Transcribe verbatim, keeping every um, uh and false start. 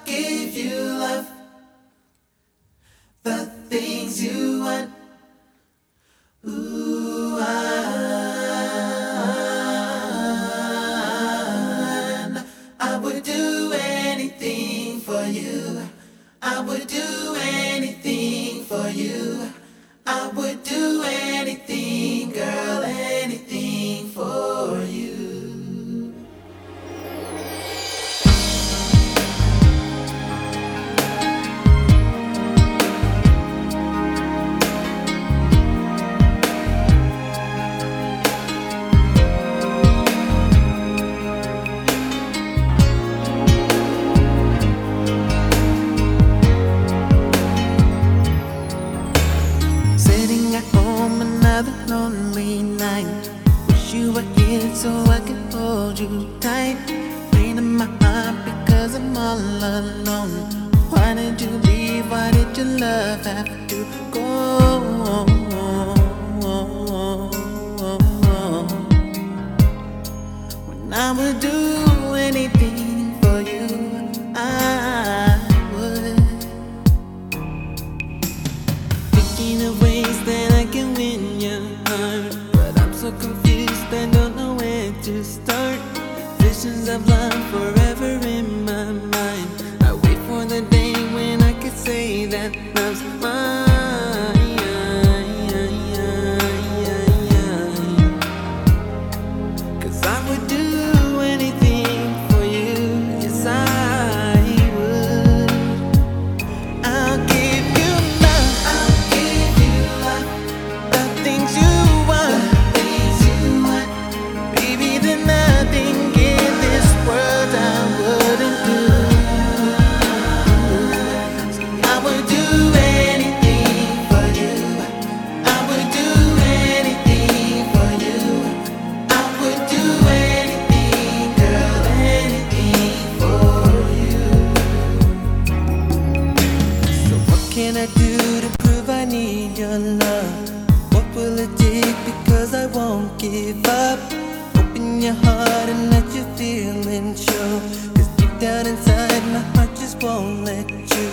give you love, the things you want. Ooh, I, I would do anything for you. I would do anything for you. I would do anything, girl, anything for you. Lonely night, wish you were here so I could hold you tight. Pain in my heart because I'm all alone. Why did you leave? Why did your love have to go? When I would do anything for you, I would. Thinking of ways that I can win your heart, but I'm so confused, I don't know where to start. Visions of love forever in my mind. I wait for the day when I could say that love's mine. 'Cause I would do anything for you, yes I would. I'll give you love, I'll give you love, the things you want, the things you want. baby, there's nothing in this world I wouldn't do. I would do anything for you. I would do anything for you. I would do anything, girl, anything for you. So what can I do to prove I need your love? What will it take? Because I won't give up. Open your heart and let your feelings show. 'Cause deep down inside my heart just won't let you